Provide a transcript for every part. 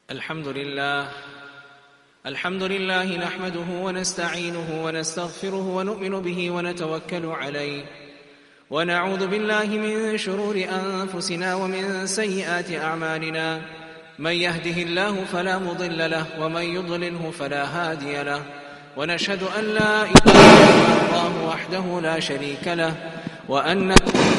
الحمد لله نحمده ونستعينه ونستغفره ونؤمن به ونتوكل عليه ونعوذ بالله من شرور أنفسنا ومن سيئات أعمالنا من يهده الله فلا مضل له ومن يضلله فلا هادي له ونشهد أن لا إله إلا الله وحده لا شريك له وأن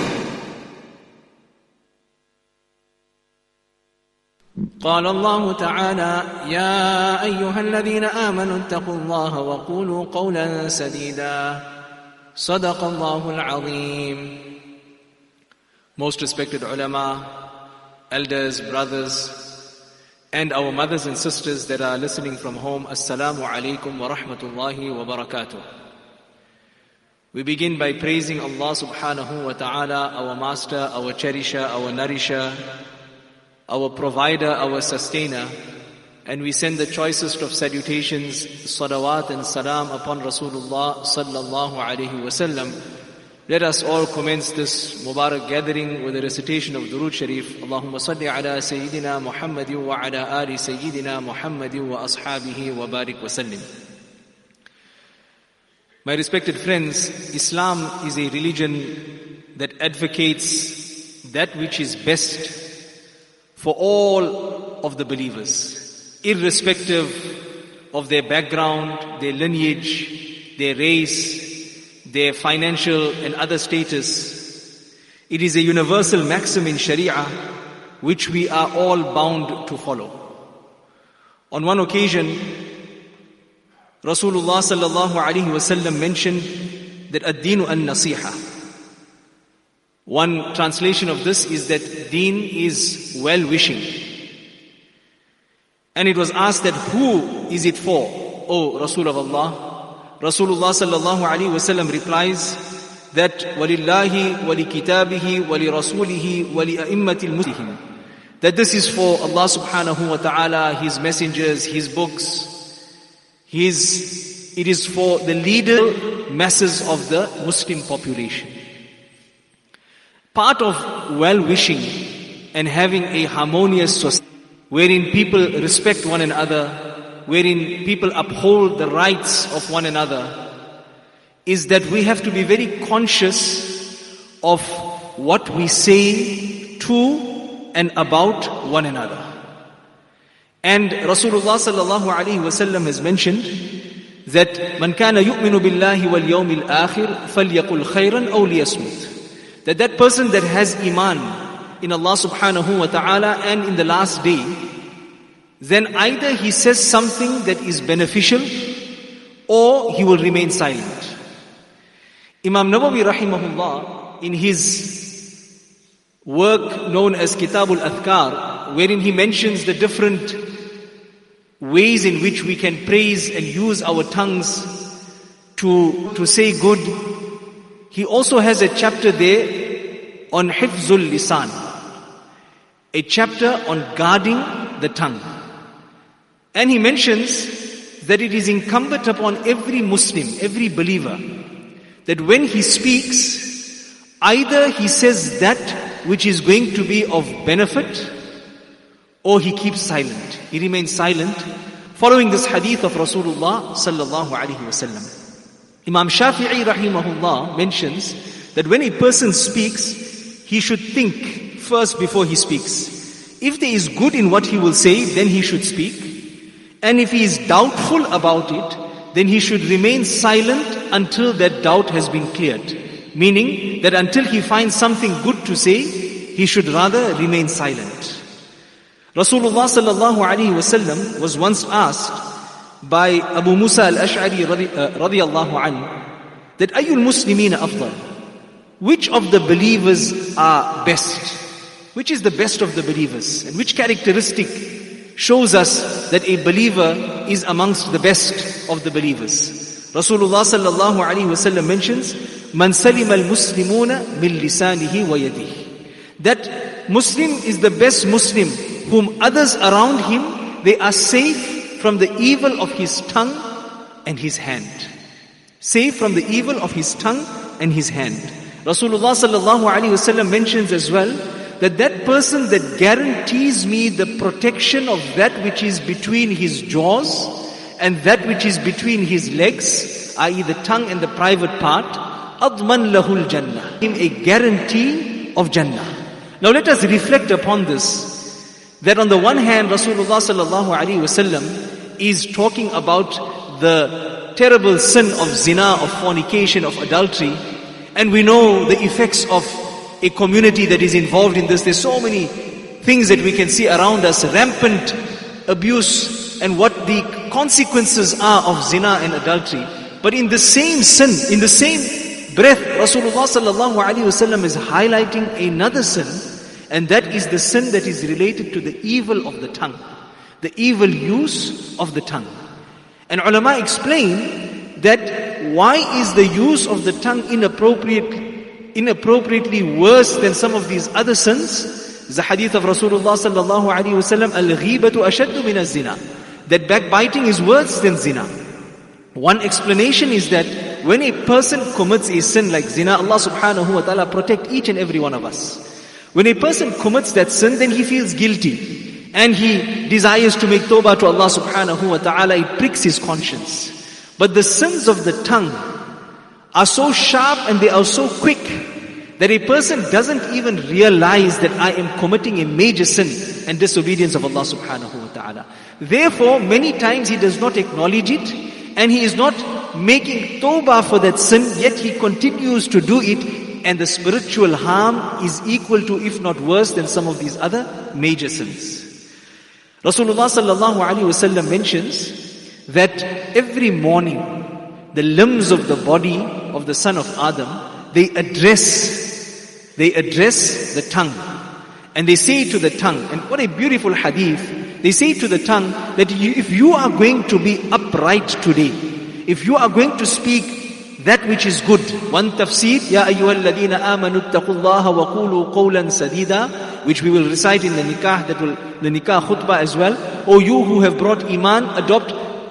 قال الله تعالى يا أيها الذين آمنوا اتقوا الله وقولوا قولا سديدا صدق الله العظيم. Most respected ulama, elders, brothers, and our mothers and sisters that are listening from home, Assalamu alaikum wa rahmatullahi wa barakatuh. We begin by praising Allah subhanahu wa ta'ala, our master, our cherisher, our nourisher, our provider, our sustainer, and we send the choicest of salutations, salawat and salam upon Rasulullah sallallahu alaihi wasallam. Let us all commence this Mubarak gathering with a recitation of Durood Sharif. Allahumma salli ala Sayyidina Muhammadin wa ala ali Sayyidina Muhammadin wa ashabihi wa barik wa sallim. My respected friends, Islam is a religion that advocates that which is best for all of the believers, irrespective of their background, their lineage, their race, their financial and other status. It is a universal maxim in Sharia which we are all bound to follow. On one occasion, Rasulullah sallallahu alaihi wasallam mentioned that ad-deenu an-nasiha. One translation of this is that deen is well-wishing. And it was asked that who is it for, O Rasul of Allah? Rasulullah sallallahu alaihi wasallam replies that walillahi wali kitabihi wali rasulihi wali a'immatil muslimin. That this is for Allah subhanahu wa ta'ala, His messengers, His books. It is for the leader masses of the Muslim population. Part of well-wishing and having a harmonious society wherein people respect one another, wherein people uphold the rights of one another, is that we have to be very conscious of what we say to and about one another. And Rasulullah sallallahu alaihi wasallam has mentioned that man kana yu'minu billahi wal yawmil akhir falyaqul khayran aw liyasmut. That person that has iman in Allah subhanahu wa ta'ala and in the last day, then either he says something that is beneficial or he will remain silent. Imam Nawawi rahimahullah, in his work known as Kitabul Adhkar, wherein he mentions the different ways in which we can praise and use our tongues to say good, he also has a chapter there on Hifzul Lisan, a chapter on guarding the tongue. And he mentions that it is incumbent upon every Muslim, every believer, that when he speaks, either he says that which is going to be of benefit, or he keeps silent. He remains silent, following this hadith of Rasulullah sallallahu alaihi wasallam. Imam Shafi'i rahimahullah mentions that when a person speaks, he should think first before he speaks. If there is good in what he will say, then he should speak. And if he is doubtful about it, then he should remain silent until that doubt has been cleared. Meaning that until he finds something good to say, he should rather remain silent. Rasulullah sallallahu alaihi wasallam was once asked by Abu Musa al-Ash'ari radiyallahu anhu that ayyul muslimina afdal, which of the believers are best? Which is the best of the believers? And which characteristic shows us that a believer is amongst the best of the believers? Rasulullah sallallahu alaihi wasallam mentions man salima al-muslimuna min lisanihi wa yadihi. That Muslim is the best Muslim whom others around him, they are safe from the evil of his tongue and his hand. Safe from the evil of his tongue and his hand. Rasulullah sallallahu alaihi wasallam mentions as well, that that person that guarantees me the protection of that which is between his jaws and that which is between his legs, i.e. the tongue and the private part, adman lahul jannah, him a guarantee of Jannah. Now let us reflect upon this, that on the one hand Rasulullah sallallahu alaihi wasallam is talking about the terrible sin of zina, of fornication, of adultery, and we know the effects of a community that is involved in this. There's so many things that we can see around us, rampant abuse and what the consequences are of zina and adultery. But in the same sin, in the same breath, Rasulullah sallallahu alaihi wasallam is highlighting another sin, and that is the sin that is related to the evil of the tongue, the evil use of the tongue. And ulama explain that why is the use of the tongue inappropriately worse than some of these other sins? The hadith of Rasulullah sallallahu alaihi wasallam, al-ghibatu ashaddu min az-zina, that backbiting is worse than zina. One explanation is that when a person commits a sin like zina, Allah subhanahu wa ta'ala protect each and every one of us. When a person commits that sin, then he feels guilty and he desires to make tawbah to Allah subhanahu wa ta'ala. It pricks his conscience. But the sins of the tongue are so sharp and they are so quick that a person doesn't even realize that I am committing a major sin and disobedience of Allah subhanahu wa ta'ala. Therefore, many times he does not acknowledge it and he is not making tawbah for that sin, yet he continues to do it, and the spiritual harm is equal to, if not worse than, some of these other major sins. Rasulullah sallallahu alaihi wasallam mentions that every morning the limbs of the body of the son of Adam, they address the tongue, and they say to the tongue, and what a beautiful hadith, they say to the tongue that if you are going to be upright today, if you are going to speak that which is good. One tafsir, Ya ayyuhalladhina amanu ittaqullaha wa qulu qawlan sadida, which we will recite in the nikah, the nikah khutbah as well. O you who have brought iman, adopt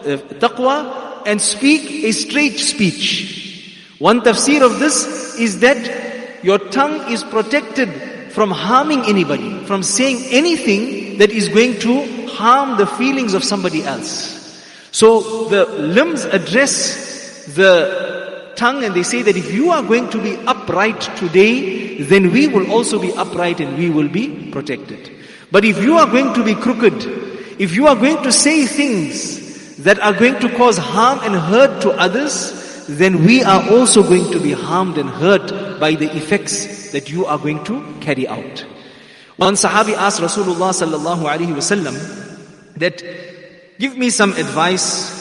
taqwa and speak a straight speech. One tafsir of this is that your tongue is protected from harming anybody, from saying anything that is going to harm the feelings of somebody else. So the limbs address the tongue and they say that if you are going to be upright today, then we will also be upright and we will be protected. But if you are going to be crooked, if you are going to say things that are going to cause harm and hurt to others, then we are also going to be harmed and hurt by the effects that you are going to carry out. One Sahabi asked Rasulullah sallallahu alaihi wasallam that, give me some advice,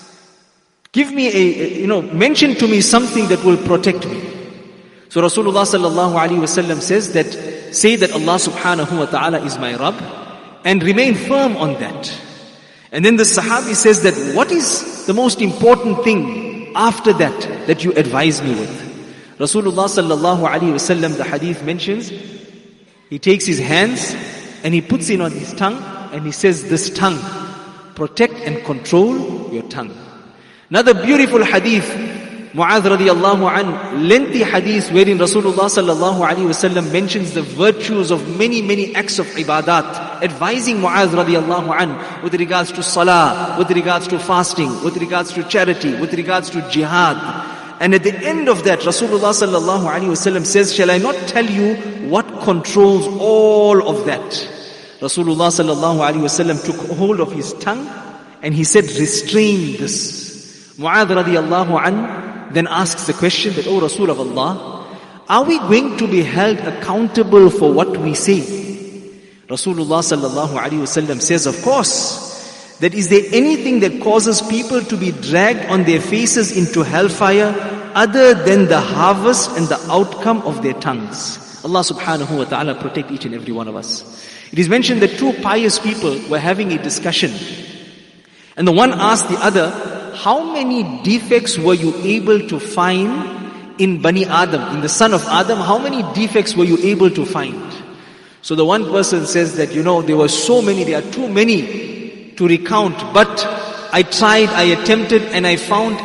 give me mention to me something that will protect me. So Rasulullah sallallahu alaihi wasallam says that, say that Allah subhanahu wa ta'ala is my Rabb, and remain firm on that. And then the Sahabi says that, what is the most important thing after that you advise me with? Rasulullah sallallahu alaihi wasallam, the hadith mentions, he takes his hands and he puts it on his tongue and he says, this tongue, protect and control your tongue. Another beautiful hadith, Mu'adh radiyallahu an, lengthy hadith wherein Rasulullah sallallahu alaihi wasallam mentions the virtues of many acts of ibadat, advising Mu'adh radiyallahu an with regards to salah, with regards to fasting, with regards to charity, with regards to jihad. And at the end of that, Rasulullah sallallahu alaihi wasallam says, shall I not tell you what controls all of that? Rasulullah sallallahu alaihi wasallam took hold of his tongue and he said, restrain this. Mu'adh radiyallahu an then asks the question that, O Rasul of Allah, are we going to be held accountable for what we say? Rasulullah sallallahu alaihi wasallam says, of course. That is there anything that causes people to be dragged on their faces into hellfire other than the harvest and the outcome of their tongues? Allah subhanahu wa ta'ala protect each and every one of us. It is mentioned that two pious people were having a discussion, and the one asked the other, how many defects were you able to find in Bani Adam, in the son of Adam? How many defects were you able to find? So the one person says that, there were so many, there are too many to recount, but I tried, I attempted, and I found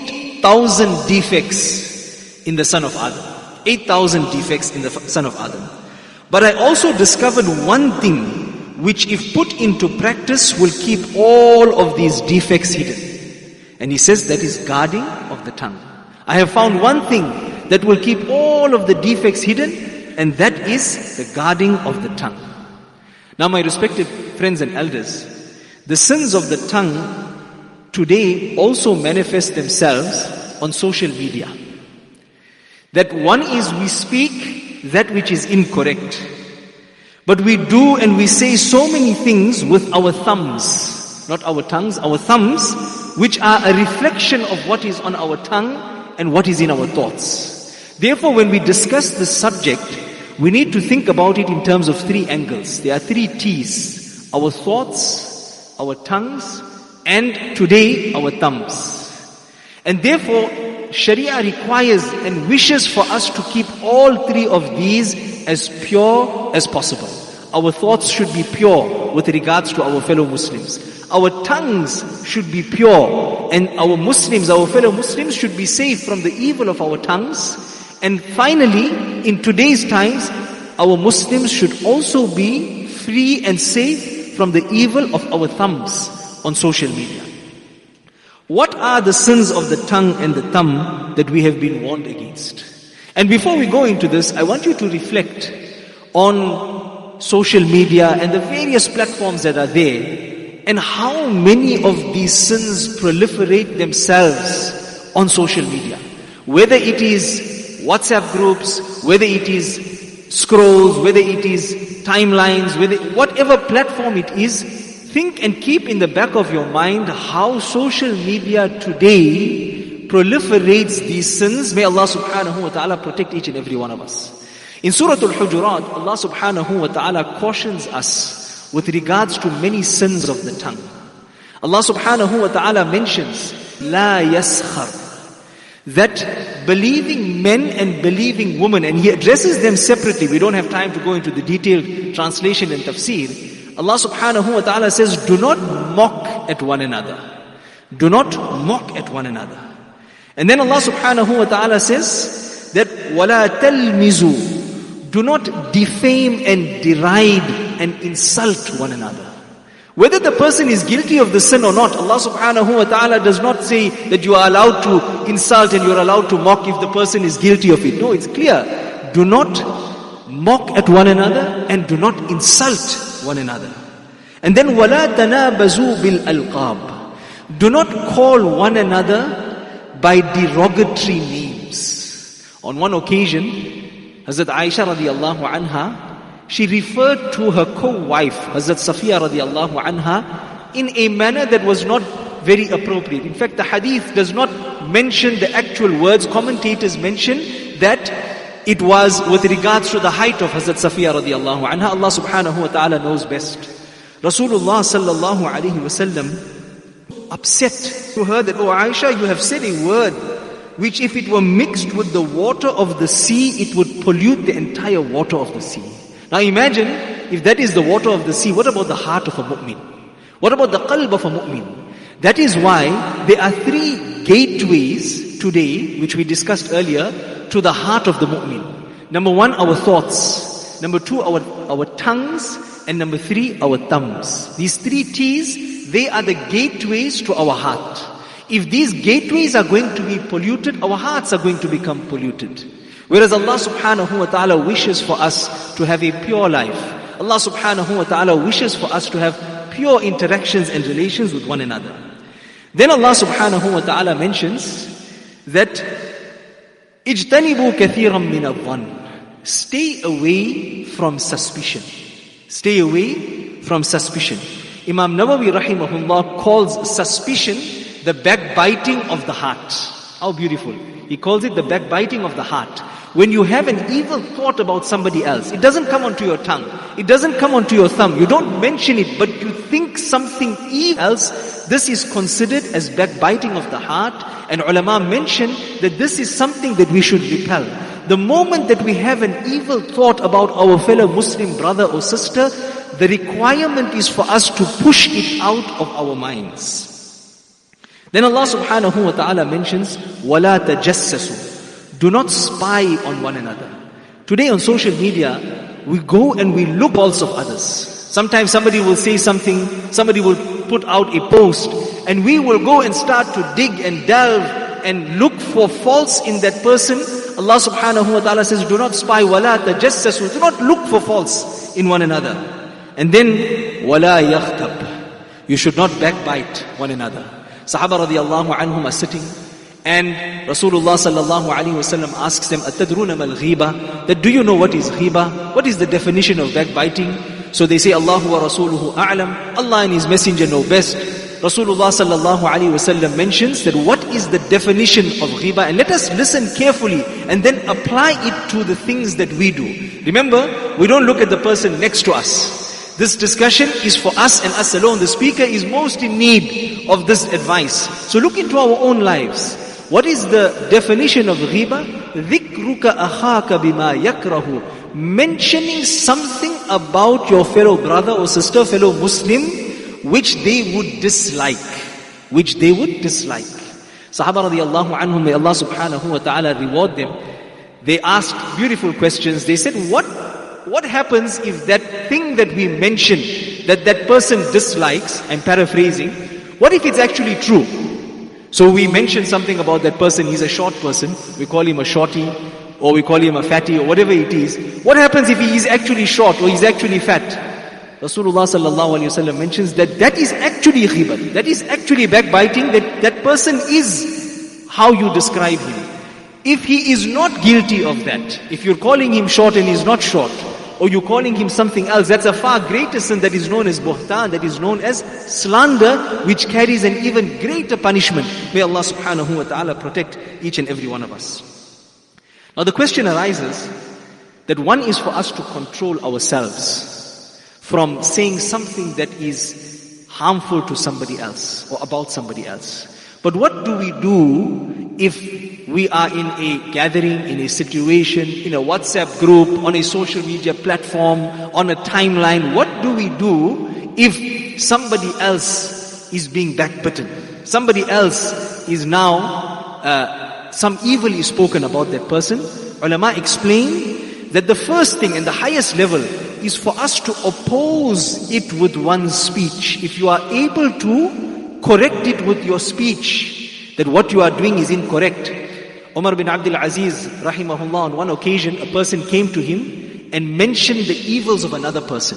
8,000 defects in the son of Adam. 8,000 defects in the son of Adam. But I also discovered one thing which if put into practice will keep all of these defects hidden. And he says that is guarding of the tongue. I have found one thing that will keep all of the defects hidden, and that is the guarding of the tongue. Now my respected friends and elders, the sins of the tongue today also manifest themselves on social media. That one is we speak that which is incorrect. But we do and we say so many things with our thumbs, not our tongues, our thumbs, which are a reflection of what is on our tongue and what is in our thoughts. Therefore, when we discuss this subject, we need to think about it in terms of three angles. There are three T's: our thoughts, our tongues, and today our thumbs. And therefore, Sharia requires and wishes for us to keep all three of these as pure as possible. Our thoughts should be pure with regards to our fellow Muslims. Our tongues should be pure, and our Muslims, our fellow Muslims, should be safe from the evil of our tongues. And finally, in today's times, our Muslims should also be free and safe from the evil of our thumbs on social media. What are the sins of the tongue and the thumb that we have been warned against? And before we go into this, I want you to reflect on social media and the various platforms that are there, and how many of these sins proliferate themselves on social media. Whether it is WhatsApp groups, whether it is scrolls, whether it is timelines, whatever platform it is, think and keep in the back of your mind how social media today proliferates these sins. May Allah subhanahu wa ta'ala protect each and every one of us. In Surah Al-Hujurat, Allah subhanahu wa ta'ala cautions us with regards to many sins of the tongue. Allah subhanahu wa ta'ala mentions, La yaskhar, that believing men and believing women, and He addresses them separately. We don't have time to go into the detailed translation and tafsir. Allah subhanahu wa ta'ala says, do not mock at one another. Do not mock at one another. And then Allah subhanahu wa ta'ala says that وَلَا تَلْمِزُوا, do not defame and deride and insult one another. Whether the person is guilty of the sin or not, Allah subhanahu wa ta'ala does not say that you are allowed to insult and you are allowed to mock if the person is guilty of it. No, it's clear. Do not mock at one another and do not insult one another. And then وَلَا تَنَابَزُوا بِالْأَلْقَابِ, do not call one another by derogatory names. On one occasion, Hazrat Aisha radiallahu anha, she referred to her co-wife, Hazrat Safiya radiallahu anha, in a manner that was not very appropriate. In fact, the hadith does not mention the actual words. Commentators mention that it was with regards to the height of Hazrat Safiya radiallahu anha. Allah subhanahu wa ta'ala knows best. Rasulullah sallallahu alayhi wasallam upset to her that, oh Aisha, you have said a word which if it were mixed with the water of the sea, it would pollute the entire water of the sea. Now imagine, if that is the water of the sea, what about the heart of a mu'min? What about the qalb of a mu'min? That is why there are three gateways today, which we discussed earlier, to the heart of the mu'min. Number one, our thoughts. Number two, our tongues. And number three, our thumbs. These three T's, they are the gateways to our heart. If these gateways are going to be polluted, our hearts are going to become polluted. Whereas Allah subhanahu wa ta'ala wishes for us to have a pure life. Allah subhanahu wa ta'ala wishes for us to have pure interactions and relations with one another. Then Allah subhanahu wa ta'ala mentions that اجتنبوا كثيرا من الظن, stay away from suspicion. Stay away from suspicion. Imam Nawawi rahimahullah calls suspicion the backbiting of the heart. How beautiful. He calls it the backbiting of the heart. When you have an evil thought about somebody else, it doesn't come onto your tongue. It doesn't come onto your thumb. You don't mention it, but you think something evil else. This is considered as backbiting of the heart. And ulama mention that this is something that we should repel. The moment that we have an evil thought about our fellow Muslim brother or sister, the requirement is for us to push it out of our minds. Then Allah subhanahu wa ta'ala mentions, وَلَا تَجَسَّسُوا, do not spy on one another. Today on social media, we go and we look faults of others. Sometimes somebody will say something, somebody will put out a post, and we will go and start to dig and delve and look for faults in that person. Allah subhanahu wa ta'ala says, do not spy, وَلَا تَجَسَّسُوا. Do not look for faults in one another. And then, وَلَا يَغْتَبْ. You should not backbite one another. Sahaba radiallahu anhum are sitting, and Rasulullah sallallahu alaihi wasallam asks them, أَتَدْرُونَ مَا الْغِيبَةِ? That do you know what is ghiba? What is the definition of backbiting? So they say, Allahu wa rasuluhu a'lam. Allah and His Messenger know best. Rasulullah sallallahu alaihi wasallam mentions that what is the definition of ghiba, and let us listen carefully and then apply it to the things that we do. Remember, we don't look at the person next to us. This discussion is for us and us alone. The speaker is most in need of this advice. So look into our own lives. What is the definition of ghiba? ذِكْرُكَ أَخَاكَ بِمَا يَكْرَهُ. Mentioning something about your fellow brother or sister, fellow Muslim, which they would dislike. Which they would dislike. Sahaba radiallahu anhum, may Allah subhanahu wa ta'ala reward them. They asked beautiful questions. They said, what happens if that thing that we mentioned, that person dislikes, I'm paraphrasing, what if it's actually true? So we mention something about that person, he's a short person, we call him a shorty, or we call him a fatty, or whatever it is. What happens if he is actually short, or he's actually fat? Rasulullah sallallahu alaihi wasallam mentions that is actually ghibat, that is actually backbiting, that person is how you describe him. If he is not guilty of that, if you're calling him short and he's not short, or you're calling him something else, that's a far greater sin that is known as buhtan, that is known as slander, which carries an even greater punishment. May Allah subhanahu wa ta'ala protect each and every one of us. Now the question arises that one is for us to control ourselves from saying something that is harmful to somebody else or about somebody else. But what do we do if we are in a gathering, in a situation, in a WhatsApp group, on a social media platform, on a timeline? What do we do if somebody else is being backbitten? Somebody else is now, some evil is spoken about that person. Ulama explain that the first thing and the highest level is for us to oppose it with one's speech. If you are able to correct it with your speech, that what you are doing is incorrect. Umar bin Abdul Aziz, rahimahullah, on one occasion, a person came to him and mentioned the evils of another person.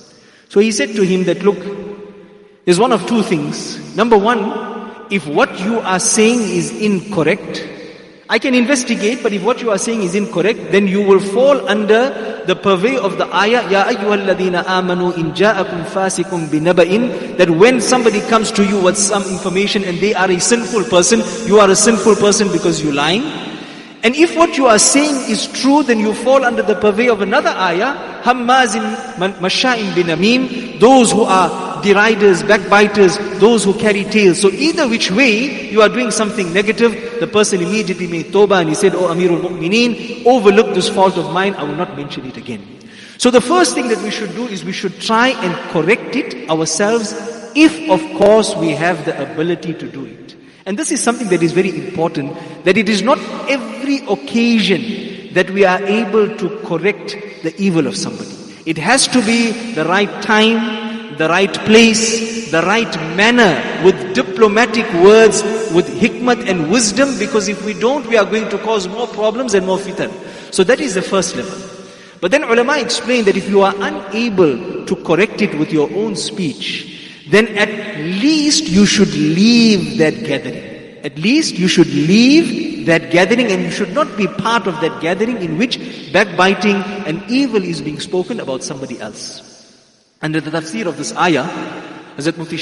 So he said to him that, look, there's one of two things. Number one, if what you are saying is incorrect, I can investigate, but if what you are saying is incorrect, then you will fall under the purvey of the ayah, Ya ayyuhalladhina amanu in ja'akum fasikum binaba'in, that when somebody comes to you with some information and they are a sinful person, you are a sinful person because you're lying. And if what you are saying is true, then you fall under the purvey of another ayah, hammazin masha'in binamim, those who are deriders, backbiters, those who carry tales. So either which way you are doing something negative, the person immediately made tawbah and he said, Oh Amirul Mu'mineen, overlook this fault of mine, I will not mention it again. So the first thing that we should do is we should try and correct it ourselves, if of course we have the ability to do it. And this is something that is very important, that it is not every occasion that we are able to correct the evil of somebody. It has to be the right time, the right place, the right manner, with diplomatic words, with hikmat and wisdom, because if we don't, we are going to cause more problems and more fitan. So that is the first level. But then ulama explain that if you are unable to correct it with your own speech, then at least you should leave that gathering. At least you should leave that gathering, and you should not be part of that gathering in which backbiting and evil is being spoken about somebody else. Under the tafsir of this ayah, Hazrat Mufti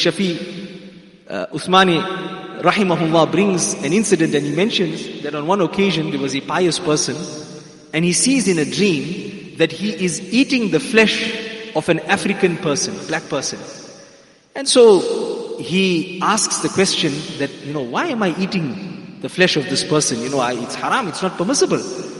Shafi Uthmani rahimahullah brings an incident, and he mentions that on one occasion there was a pious person, and he sees in a dream that he is eating the flesh of an African person, a black person. And so he asks the question that, why am I eating the flesh of this person? It's haram, it's not permissible.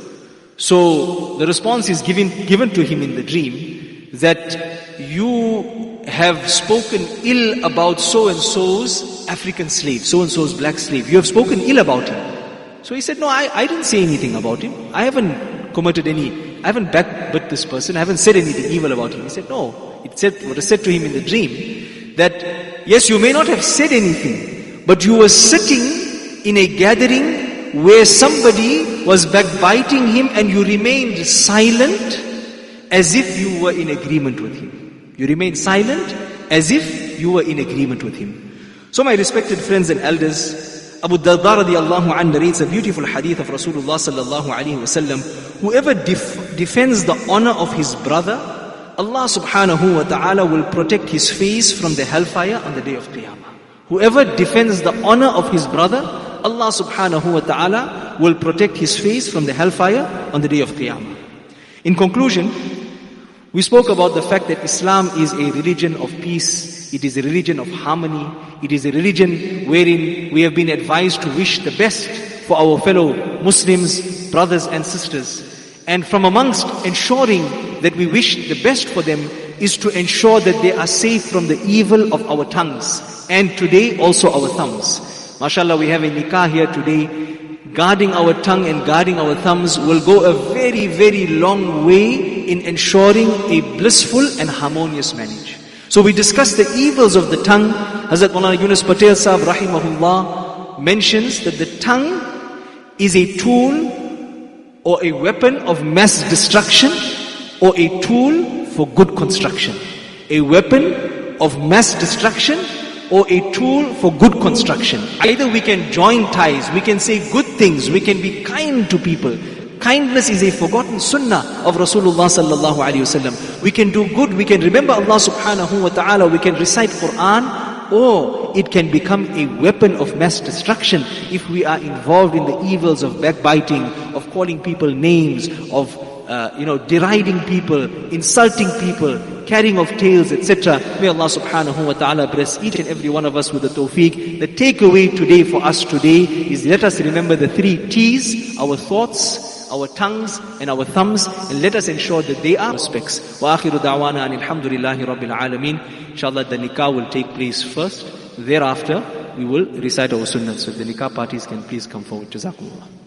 So the response is given to him in the dream that you have spoken ill about so-and-so's African slave, so-and-so's black slave. You have spoken ill about him. So he said, no, I didn't say anything about him. I haven't committed any I haven't backbit this person, I haven't said anything evil about him. He said, no. What was said to him in the dream, that yes, you may not have said anything, but you were sitting in a gathering where somebody was backbiting him and you remained silent as if you were in agreement with him. You remained silent as if you were in agreement with him. So my respected friends and elders, Abu Darda radiallahu anhu narrates a beautiful hadith of Rasulullah sallallahu alaihi wasallam. Whoever defends the honor of his brother, Allah subhanahu wa ta'ala will protect his face from the hellfire on the day of Qiyamah. Whoever defends the honor of his brother, Allah subhanahu wa ta'ala will protect his face from the hellfire on the day of Qiyamah. In conclusion, we spoke about the fact that Islam is a religion of peace. It is a religion of harmony. It is a religion wherein we have been advised to wish the best for our fellow Muslims, brothers and sisters. And from amongst ensuring that we wish the best for them is to ensure that they are safe from the evil of our tongues. And today also our thumbs. MashaAllah, we have a nikah here today. Guarding our tongue and guarding our thumbs will go a very, very long way in ensuring a blissful and harmonious marriage. So we discussed the evils of the tongue. Hazrat Maulana Yunus Patel Sahib rahimahullah mentions that the tongue is a tool or a weapon of mass destruction or a tool for good construction. A weapon of mass destruction or a tool for good construction. Either we can join ties, we can say good things, we can be kind to people. Kindness is a forgotten sunnah of Rasulullah sallallahu alaihi wasallam. We can do good, we can remember Allah subhanahu wa ta'ala, we can recite Quran, or it can become a weapon of mass destruction if we are involved in the evils of backbiting, of calling people names, of deriding people, insulting people, carrying of tales, etc. May Allah subhanahu wa ta'ala bless each and every one of us with the tawfiq. The takeaway today for us today is let us remember the 3 T's, our thoughts, our tongues and our thumbs, and let us ensure that they are respects. Wa akhiru da'wana and alhamdulillahi rabbil alameen. Inshallah the nikah will take place first. Thereafter we will recite our sunnah. So the nikah parties can please come forward. Jazakumullah.